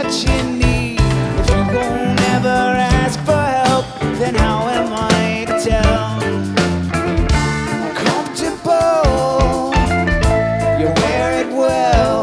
what you need. If you won't ever ask for help, then how am I to tell? Comfortable, you wear it well.